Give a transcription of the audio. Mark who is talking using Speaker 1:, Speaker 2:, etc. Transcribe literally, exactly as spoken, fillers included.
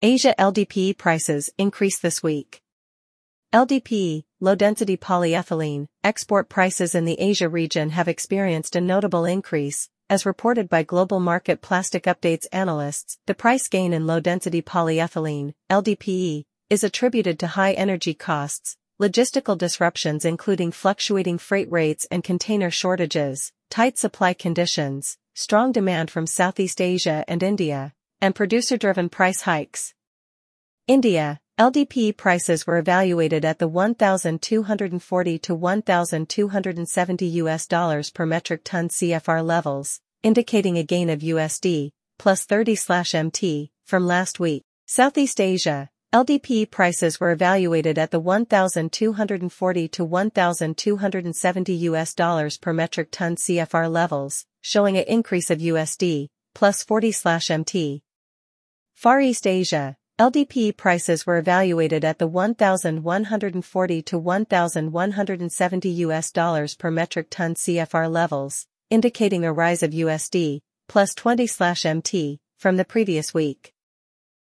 Speaker 1: Asia L D P E prices increase this week. L D P E, low-density polyethylene, export prices in the Asia region have experienced a notable increase, as reported by Global Market Plastic Updates analysts. The price gain in low-density polyethylene, L D P E, is attributed to high energy costs, logistical disruptions including fluctuating freight rates and container shortages, tight supply conditions, strong demand from Southeast Asia and India, and producer-driven price hikes. India, L D P E prices were evaluated at the one thousand two hundred forty to one thousand two hundred seventy U S dollars per metric ton C F R levels, indicating a gain of U S D plus thirty M T from last week. Southeast Asia, L D P E prices were evaluated at the one thousand two hundred forty to one thousand two hundred seventy U S dollars per metric ton C F R levels, showing an increase of U S D plus forty M T. Far East Asia, L D P E prices were evaluated at the one thousand one hundred forty to one thousand one hundred seventy U S dollars per metric ton C F R levels, indicating a rise of U S D plus twenty M T from the previous week.